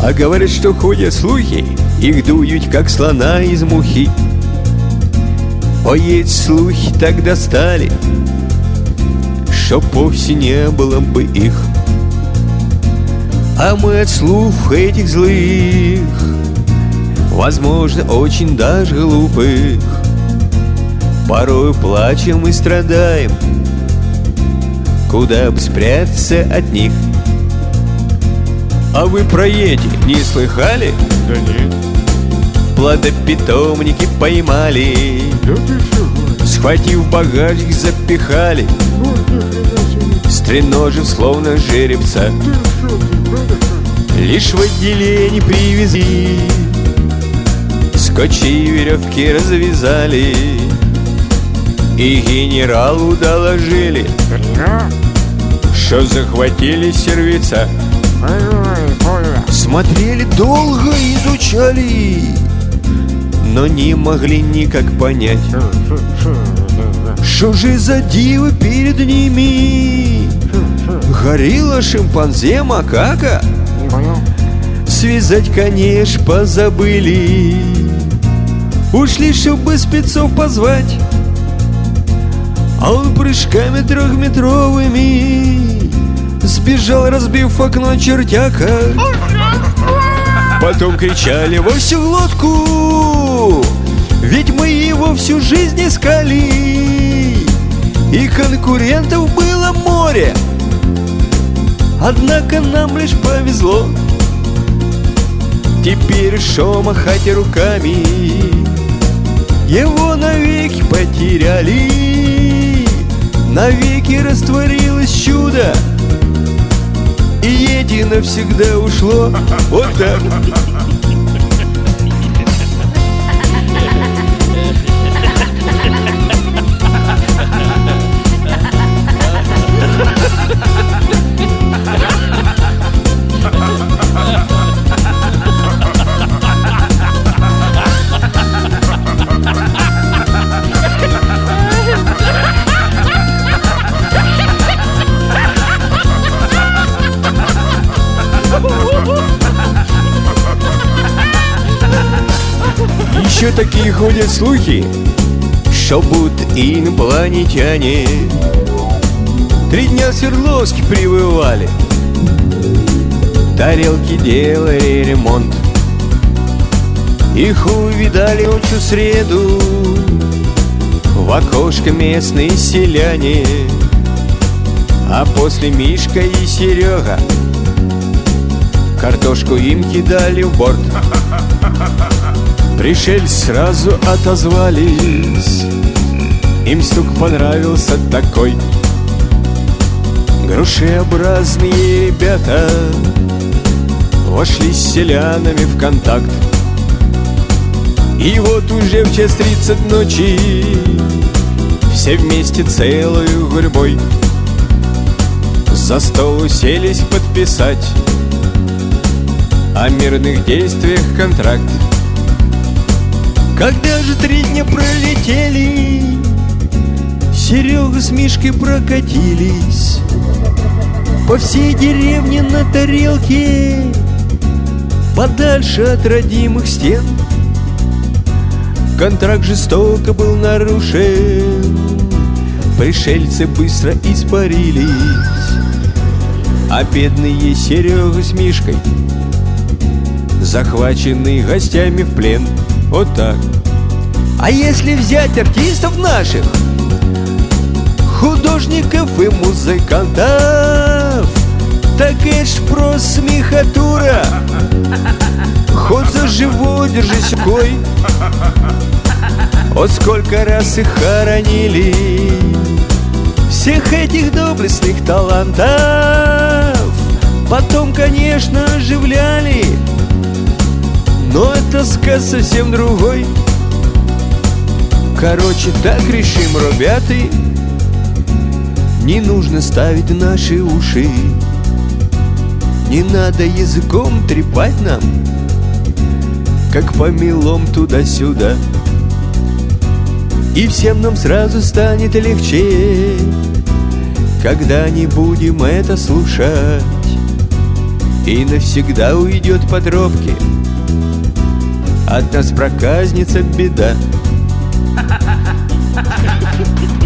А говорят, что ходят слухи, их дуют, как слона из мухи. Ой, эти слухи так достали, чтоб вовсе не было бы их. А мы от слухов этих злых, возможно, очень даже глупых, порою плачем и страдаем, куда бы спрятаться от них. А вы про эти не слыхали? Да нет. В плодопитомнике поймали, схватив в багажник, запихали, стреножив, словно жеребца. Лишь в отделении привезли, скотчи и веревки развязали, и генералу доложили, что захватили сервица. Смотрели долго, изучали, но не могли никак понять, что же за диво перед ними. Горилла, шимпанзе, макака? Связать, конечно, позабыли. Ушли, чтобы спецов позвать, а он прыжками трехметровыми сбежал, разбив окно чертяка. Потом кричали во всю глотку, ведь мы его всю жизнь искали, и конкурентов было море, однако нам лишь повезло. Теперь шо махать руками, его навеки потеряли, навеки растворилось чудо, и Йети навсегда ушло. Вот так. Еще такие ходят слухи, что будто инопланетяне 3 дня в Свердловске пребывали, тарелки делали ремонт. Их увидали ночью в среду в окошко местные селяне, а после Мишка и Серега картошку им кидали в борт. Пришельцы сразу отозвались, им стук понравился такой. Грушеобразные ребята вошли с селянами в контакт. И вот уже в 1:30 ночи все вместе целую гурьбой за стол уселись подписать о мирных действиях контракт. Когда же 3 дня пролетели, Серега с Мишкой прокатились по всей деревне на тарелке, подальше от родимых стен. Контракт жестоко был нарушен, пришельцы быстро испарились, а бедные Серега с Мишкой захвачены гостями в плен. Вот так. А если взять артистов наших, художников и музыкантов, так это ж просто смехотура. Хоть за живот держись рукой. Вот сколько раз их хоронили, всех этих доблестных талантов. Потом, конечно, оживляли, но это сказ совсем другой. Короче, так решим, ребята, не нужно ставить наши уши, не надо языком трепать нам, как помелом туда-сюда. И всем нам сразу станет легче, когда не будем это слушать. и навсегда уйдет по тропке. От нас проказница беда.